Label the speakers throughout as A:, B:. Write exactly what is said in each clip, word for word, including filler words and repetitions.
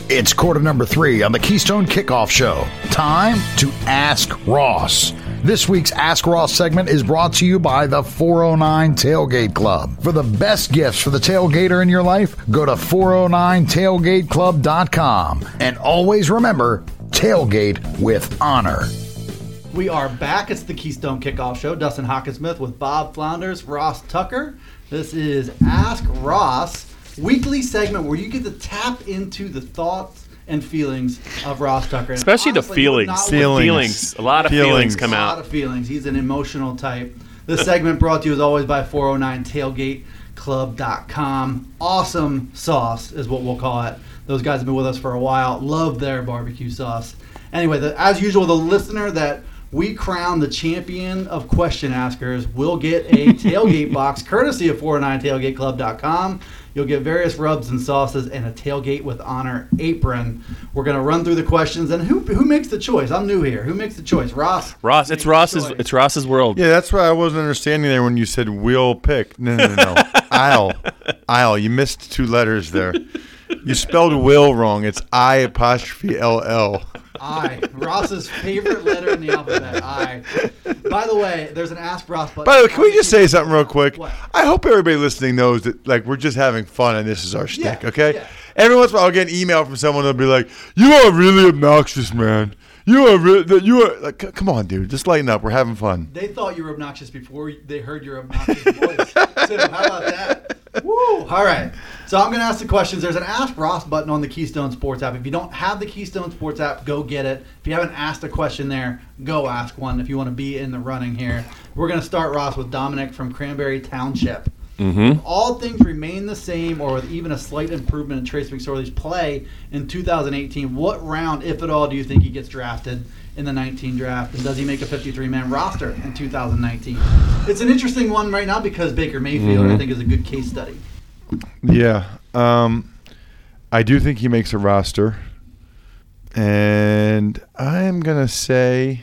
A: It's quarter number three on the Keystone Kickoff Show. Time to Ask Ross. This week's Ask Ross segment is brought to you by the four oh nine Tailgate Club. For the best gifts for the tailgater in your life, go to four oh nine tailgate club dot com. And always remember, tailgate with honor.
B: We are back. It's the Keystone Kickoff Show. Dustin Hockensmith with Bob Flounders, Ross Tucker. This is Ask Ross, weekly segment where you get to tap into the thoughts and feelings of Ross Tucker. And
C: especially
B: honestly,
C: the feelings. feelings. Feelings. A lot of feelings, feelings come out.
B: A lot of feelings. He's an emotional type. This segment brought to you as always by four oh nine tailgate club dot com. Awesome sauce is what we'll call it. Those guys have been with us for a while. Love their barbecue sauce. Anyway, the, as usual, the listener that we crown the champion of question askers will get a tailgate box courtesy of four oh nine tailgate club dot com. You'll get various rubs and sauces and a Tailgate with Honor apron. We're going to run through the questions. And who who makes the choice? I'm new here. Who makes the choice? Ross.
C: Ross. It's Ross's. It's Ross's world.
D: Yeah, that's why I wasn't understanding there when you said we'll pick. No, no, no, no. I'll. I'll. You missed two letters there. You spelled will wrong. It's I apostrophe L L.
B: I. Ross's favorite letter in the alphabet. I. By the way, there's an Ask Ross button.
D: By the way, can we just say something real quick?
B: What?
D: I hope everybody listening knows that, like, we're just having fun and this is our shtick,
B: Yeah,
D: okay?
B: yeah.
D: Every once in a while I'll get an email from someone that'll be like, "You are really obnoxious, man. You are really, you are, like, c- come on, dude. Just lighten up. We're having fun."
B: They thought you were obnoxious before they heard your obnoxious voice. So how about that? Woo! All right. So I'm going to ask the questions. There's an Ask Ross button on the Keystone Sports app. If you don't have the Keystone Sports app, go get it. If you haven't asked a question there, go ask one if you want to be in the running here. We're going to start, Ross, with Dominic from Cranberry Township.
C: Mm-hmm.
B: If all things remain the same or with even a slight improvement in Trace McSorley's play in two thousand eighteen, what round, if at all, do you think he gets drafted in the nineteen draft? And does he make a fifty-three man roster in two thousand nineteen? It's an interesting one right now because Baker Mayfield,
C: Mm-hmm.
B: I think, is a good case study.
D: Yeah. Um, I do think he makes a roster. And I'm going to say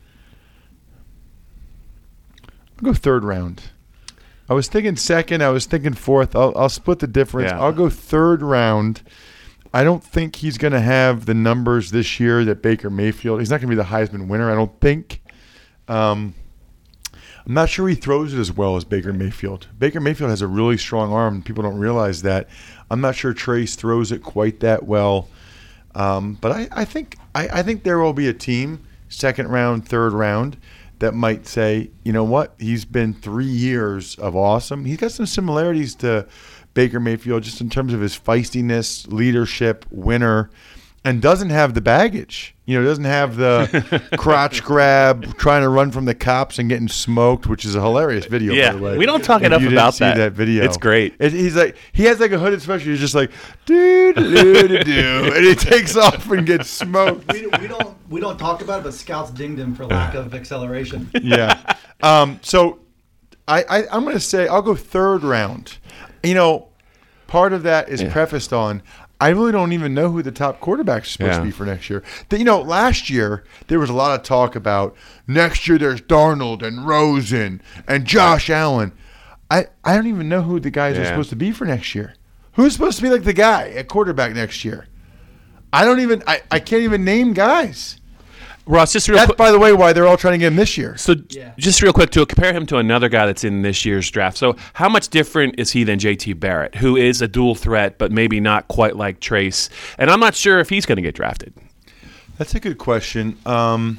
D: I'll go third round. I was thinking second. I was thinking fourth. I'll, I'll split the difference.
C: Yeah.
D: I'll go third round. I don't think he's going to have the numbers this year that Baker Mayfield. He's not going to be the Heisman winner, I don't think. Um, I'm not sure he throws it as well as Baker Mayfield. Baker Mayfield has a really strong arm. People don't realize that. I'm not sure Trace throws it quite that well. Um, but I, I think I, I think there will be a team, second round, third round, that might say, you know what, he's been three years of awesome. He's got some similarities to Baker Mayfield just in terms of his feistiness, leadership, winner, and doesn't have the baggage. You know, doesn't have the crotch grab, trying to run from the cops and getting smoked, which is a hilarious video,
C: Yeah,
D: by the way.
C: we don't talk
D: If
C: enough
D: you didn't
C: about
D: see
C: that.
D: that video.
C: It's great.
D: It, he's like, he has like a hooded special. He's just like, doo doo doo doo, and he takes off and gets smoked.
B: We, we don't we don't talk about it, but scouts dinged him for lack of acceleration.
D: Yeah. Um, so I, I, I'm going to say I'll go third round. You know, part of that is
C: Yeah.
D: prefaced on I really don't even know who the top quarterback is supposed
C: Yeah.
D: to be for next year. The, you know, last year there was a lot of talk about next year there's Darnold and Rosen and Josh Allen. I, I don't even know who the guys are
C: Yeah.
D: supposed to be for next year. Who's supposed to be like the guy at quarterback next year? I don't even I, I can't even name guys.
C: Ross, just real
D: That's,
C: quick.
D: by the way, why they're all trying to get him this year.
C: So
B: Yeah.
C: just real quick, to compare him to another guy that's in this year's draft. So how much different is he than J T Barrett, who is a dual threat, but maybe not quite like Trace? And I'm not sure if he's going to get drafted.
D: That's a good question. Um,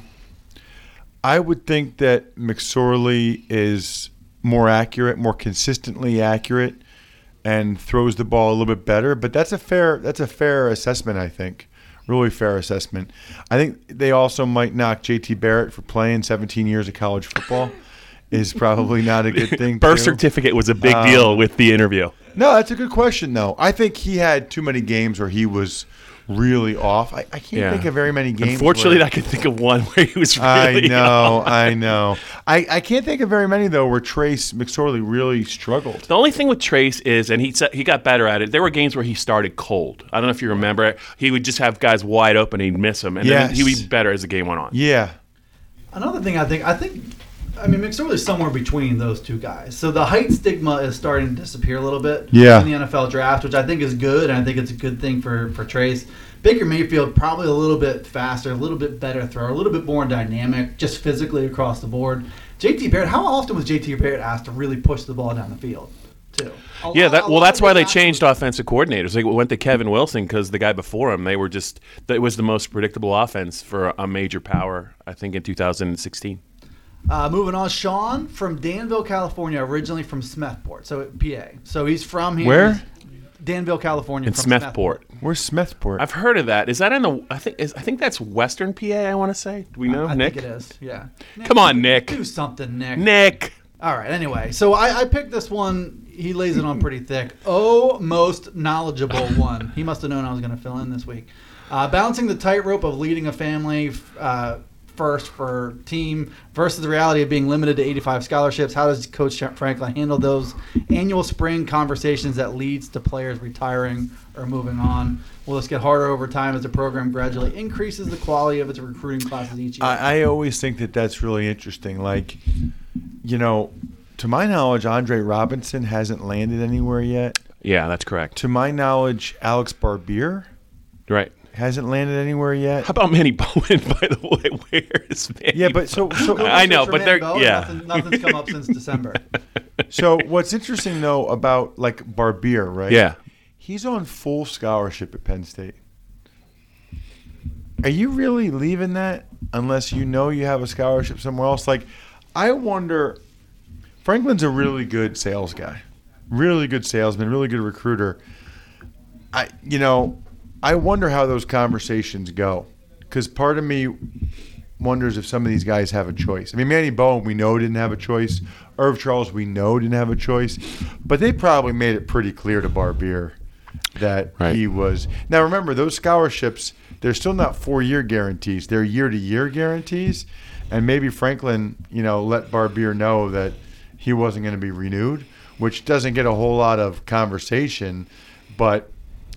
D: I would think that McSorley is more accurate, more consistently accurate, and throws the ball a little bit better. But that's a fair that's a fair assessment, I think. Really fair assessment. I think they also might knock J T Barrett for playing seventeen years of college football. Is probably not a good thing.
C: Birth
D: too.
C: certificate was a big
D: Um,
C: deal with the interview.
D: No, that's a good question, though. I think he had too many games where he was really off. I, I can't
C: Yeah.
D: think of very many games.
C: Unfortunately,
D: where,
C: I can think of one where he was
D: I
C: really
D: know,
C: off.
D: I know. I, I can't think of very many, though, where Trace McSorley really struggled.
C: The only thing with Trace is, and he said he got better at it. There were games where he started cold. I don't know if you remember. He would just have guys wide open, and he'd miss them, and
D: Yes.
C: then he would be better as the game went on.
D: Yeah.
B: Another thing I think I think I mean, McSorley's somewhere between those two guys. So the height stigma is starting to disappear a little bit
D: Yeah.
B: in the N F L draft, which I think is good, and I think it's a good thing for, for Trace. Baker Mayfield, probably a little bit faster, a little bit better thrower, a little bit more dynamic, just physically across the board. J T Barrett, how often was J T Barrett asked to really push the ball down the field, too? A
C: Yeah,
B: lot-
C: that,
B: a
C: well,
B: lot
C: that's
B: of
C: why
B: it
C: they
B: actually-
C: changed offensive coordinators. They went to Kevin Wilson because the guy before him, they were just it was the most predictable offense for a major power, I think, in two thousand sixteen.
B: Uh, moving on, Sean from Danville, California, originally from Smethport, so P A. So he's from here.
D: Where?
B: Danville, California.
C: In
B: from
C: Smethport.
D: Where's Smethport?
C: I've heard of that. Is that in the? I think is, I think that's Western P A. I want to say. Do we know,
B: I
C: Nick?
B: think it is, yeah.
C: Come on, Nick.
B: Do something, Nick.
C: Nick.
B: All right, anyway, so I, I picked this one. He lays it on pretty thick. Oh, most knowledgeable one. He must have known I was going to fill in this week. Uh, balancing the tightrope of leading a family uh, first for team versus the reality of being limited to eighty-five scholarships. How does Coach Franklin handle those annual spring conversations that leads to players retiring or moving on? Will this get harder over time as the program gradually increases the quality of its recruiting classes each year?
D: I, I always think that that's really interesting. Like, you know, to my knowledge, Andre Robinson hasn't landed anywhere yet.
C: Yeah, that's correct.
D: To my knowledge, Alex Barbier
C: Right.
D: hasn't landed anywhere yet.
C: How about Manny Bowen? By the way, where is Manny?
D: Yeah, but so so
C: I know,
B: For
C: but they're
B: Manbow,
C: yeah.
B: Nothing, nothing's come up since December.
D: so what's interesting though about like Barbier, right?
C: Yeah.
D: He's on full scholarship at Penn State. Are you really leaving that unless you know you have a scholarship somewhere else? Like, I wonder. Franklin's a really good sales guy, really good salesman, really good recruiter. I, you know, I wonder how those conversations go, because part of me wonders if some of these guys have a choice. I mean, Manny Bowen, we know didn't have a choice. Irv Charles, we know didn't have a choice, but they probably made it pretty clear to Barbier that
C: Right.
D: he was. Now, remember, those scholarships, they're still not four-year guarantees. They're year-to-year guarantees, and maybe Franklin, you know, let Barbier know that he wasn't going to be renewed, which doesn't get a whole lot of conversation, but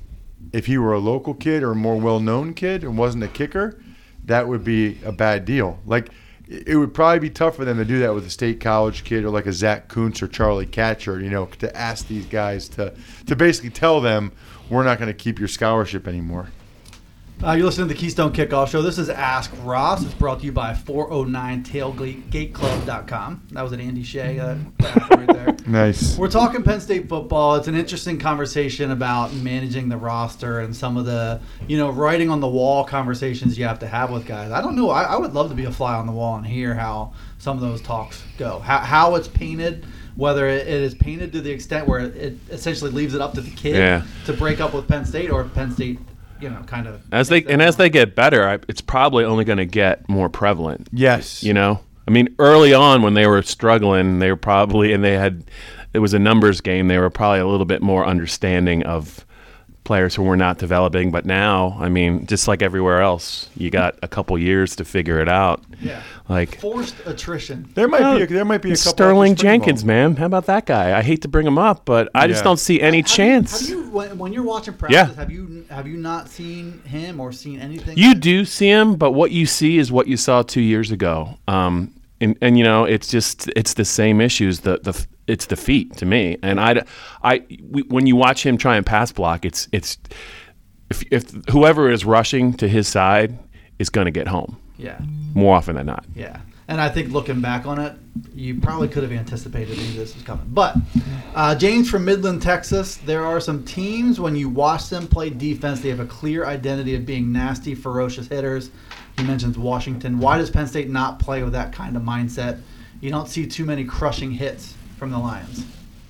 D: if he were a local kid or a more well-known kid and wasn't a kicker, that would be a bad deal. Like, it would probably be tough for them to do that with a state college kid or like a Zach Kuntz or Charlie Katcher, you know, to ask these guys to, to basically tell them, we're not going to keep your scholarship anymore.
B: Uh, you're listening to the Keystone Kickoff Show. This is Ask Ross. It's brought to you by four oh nine tailgate club dot com. That was an Andy Shea uh, right there.
D: Nice.
B: We're talking Penn State football. It's an interesting conversation about managing the roster and some of the, you know, writing on the wall conversations you have to have with guys. I don't know. I, I would love to be a fly on the wall and hear how some of those talks go. How, how it's painted, whether it, it is painted to the extent where it, it essentially leaves it up to the kid
C: Yeah.
B: to break up with Penn State, or Penn State, you know, kind of
C: As they and as they get better, I, it's probably only going to get more prevalent.
D: Yes.
C: You know, I mean, early on when they were struggling, they were probably and they had it was a numbers game. They were probably a little bit more understanding of players who were not developing. But now, I mean, just like everywhere else, you got a couple years to figure it out.
B: Yeah.
C: Like
B: Forced attrition.
D: There might
C: Well,
D: be a, there might be a couple
C: Sterling
D: off the spring
C: Jenkins,
D: ball.
C: man. How about that guy? I hate to bring him up, but I just
D: Yeah.
C: don't see any
B: Have you-
C: chance.
B: Have you, when, when you're watching
C: Yeah.
B: practice, have you have you not seen him or seen anything?
C: You do see him, but what you see is what you saw two years ago. Um, and, and you know, it's just it's the same issues. The the it's the feet to me. And I, I we, when you watch him try and pass block, it's it's if if whoever is rushing to his side is going to get home
B: Yeah.
C: more often than not.
B: Yeah. And I think looking back on it, you probably could have anticipated any of this was coming. But uh, James from Midland, Texas, there are some teams, when you watch them play defense, they have a clear identity of being nasty, ferocious hitters. He mentions Washington. Why does Penn State not play with that kind of mindset? You don't see too many crushing hits from the Lions.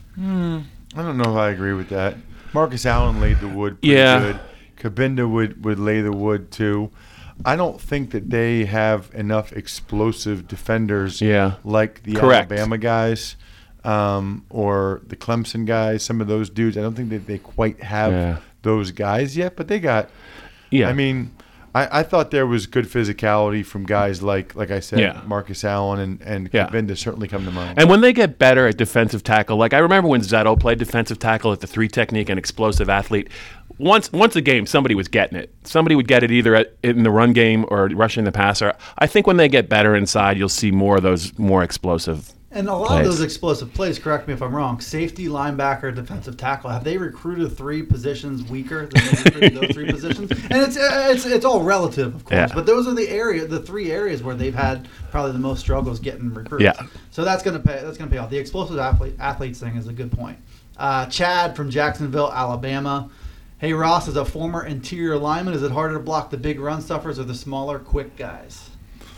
D: I don't know if I agree with that. Marcus Allen laid the wood pretty
C: Yeah.
D: good. Kabinda would, would lay the wood too. I don't think that they have enough explosive defenders
C: Yeah.
D: like the
C: Correct.
D: Alabama guys um, or the Clemson guys, some of those dudes. I don't think that they quite have
C: Yeah.
D: those guys yet, but they got
C: Yeah.
D: I mean, I, I thought there was good physicality from guys like, like I said,
C: Yeah.
D: Marcus Allen and, and
C: Yeah.
D: Kabinda certainly come to mind.
C: And when they get better at defensive tackle, like I remember when Zetto played defensive tackle at the three technique and explosive athlete, once once a game, somebody was getting it. Somebody would get it either at, in the run game or rushing the passer. I think when they get better inside, you'll see more of those more explosive.
B: And a lot
C: plays.
B: of those explosive plays, correct me if I'm wrong, safety, linebacker, defensive tackle, have they recruited three positions weaker than they recruited those three positions? And it's it's it's all relative, of course,
C: Yeah.
B: but those are the area, the three areas where they've had probably the most struggles getting recruits.
C: Yeah.
B: So that's gonna pay that's gonna pay off. The explosive athlete, athletes thing is a good point. Uh, Chad from Jacksonville, Alabama. Hey Ross, as a former interior lineman, is it harder to block the big run stuffers or the smaller, quick guys?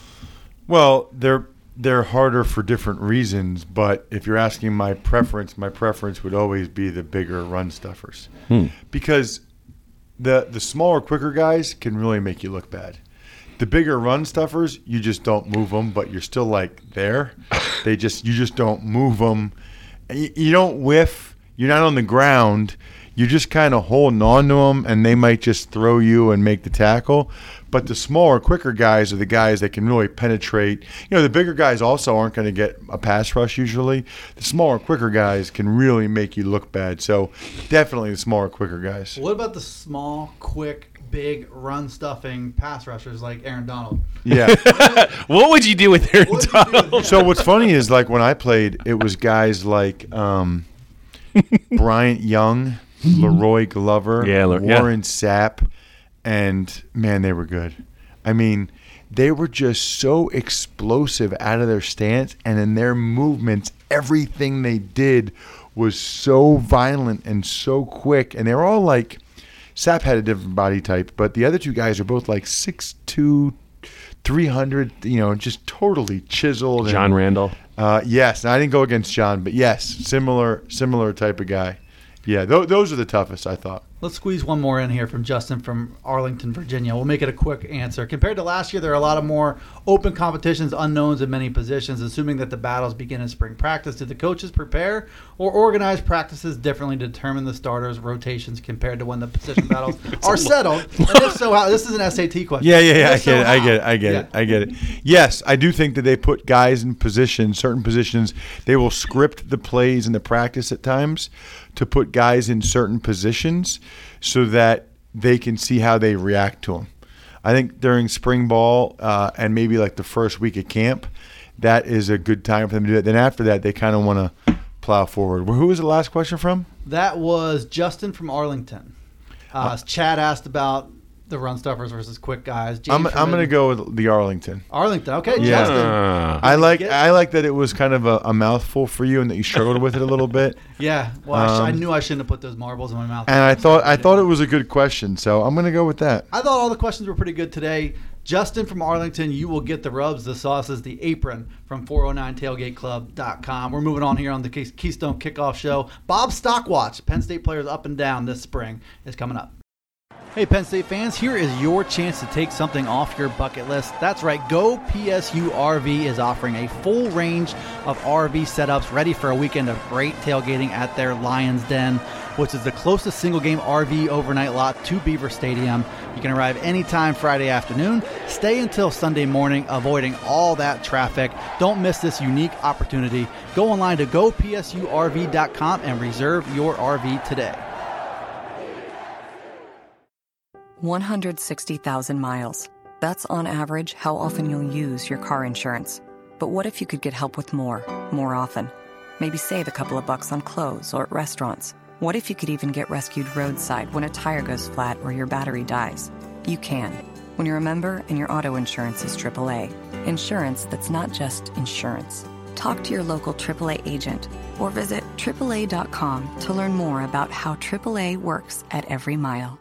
D: Well, they're they're harder for different reasons, but if you're asking my preference, my preference would always be the bigger run stuffers.
C: Hmm.
D: Because the the smaller, quicker guys can really make you look bad. The bigger run stuffers, you just don't move them, but you're still like there. They just you just don't move them. You, you don't whiff. You're not on the ground. You're just kind of holding on to them, and they might just throw you and make the tackle. But the smaller, quicker guys are the guys that can really penetrate. You know, the bigger guys also aren't going to get a pass rush usually. The smaller, quicker guys can really make you look bad. So definitely the smaller, quicker guys.
B: What about the small, quick, big run stuffing pass rushers like Aaron Donald?
D: Yeah.
C: What would you do with Aaron
B: What would you do with
C: Donald?
B: him?
D: So what's funny is, like, when I played, it was guys like um, Bryant Young, Leroy Glover,
C: Yeah, Le- yeah.
D: Warren Sapp, and, man, they were good. I mean, they were just so explosive out of their stance, and in their movements, everything they did was so violent and so quick. And they were all like, Sapp had a different body type, but the other two guys are both like six two, three hundred, you know, just totally chiseled.
C: John
D: and,
C: Randall.
D: Uh, yes, and I didn't go against John, but yes, similar similar type of guy. Yeah, th- those are the toughest, I thought.
B: Let's squeeze one more in here from Justin from Arlington, Virginia. We'll make it a quick answer. Compared to last year, there are a lot of more open competitions, unknowns in many positions. Assuming that the battles begin in spring practice, did the coaches prepare or organize practices differently to determine the starters' rotations compared to when the position battles are settled? And if so, how? This is an S A T question.
D: Yeah, yeah, yeah. I
B: If so,
D: get it. I
B: how?
D: get it. I get
B: Yeah.
D: it. I get it. Yes, I do think that they put guys in positions, certain positions. They will script the plays in the practice at times to put guys in certain positions so that they can see how they react to them. I think during spring ball uh, and maybe like the first week of camp, that is a good time for them to do it. Then after that, they kind of want to plow forward. Who was the last question from?
B: That was Justin from Arlington. Uh, Chad asked about the run stuffers versus quick guys. James
D: I'm
B: from
D: I'm going to
B: Mid-
D: go with the Arlington.
B: Arlington. Okay,
D: Yeah.
B: Justin.
C: Uh,
D: I like
B: get-
D: I like that it was kind of a, a mouthful for you and that you struggled with it a little bit.
B: Yeah. Well, I, sh- I
D: Um,
B: knew I shouldn't have put those marbles in my mouth.
D: And I thought I thought it was a good question, so I'm going to go with that.
B: I thought all the questions were pretty good today. Justin from Arlington, you will get the rubs, the sauces, the apron from four oh nine tailgate club dot com. We're moving on here on the Key- Keystone Kickoff Show. Bob Stockwatch, Penn State players up and down this spring, is coming up. Hey, Penn State fans, here is your chance to take something off your bucket list. That's right, Go P S U R V is offering a full range of R V setups ready for a weekend of great tailgating at their Lions Den, which is the closest single-game R V overnight lot to Beaver Stadium. You can arrive anytime Friday afternoon, stay until Sunday morning, avoiding all that traffic. Don't miss this unique opportunity. Go online to go P S U R V dot com and reserve your R V today.
E: one hundred sixty thousand miles. That's on average how often you'll use your car insurance. But what if you could get help with more, more often? Maybe save a couple of bucks on clothes or at restaurants. What if you could even get rescued roadside when a tire goes flat or your battery dies? You can, when you're a member and your auto insurance is triple A. Insurance that's not just insurance. Talk to your local triple A agent or visit triple A dot com to learn more about how triple A works at every mile.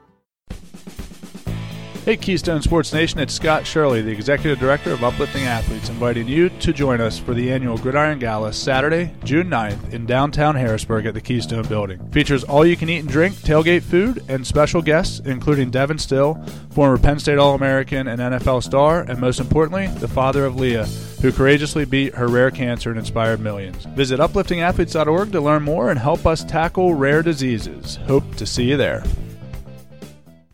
F: Hey Keystone Sports Nation, it's Scott Shirley, the Executive Director of Uplifting Athletes, inviting you to join us for the annual Gridiron Gala Saturday, June ninth in downtown Harrisburg at the Keystone Building. Features all-you-can-eat and drink, tailgate food, and special guests, including Devin Still, former Penn State All-American and N F L star, and most importantly, the father of Leah, who courageously beat her rare cancer and inspired millions. Visit uplifting athletes dot org to learn more and help us tackle rare diseases. Hope to see you there.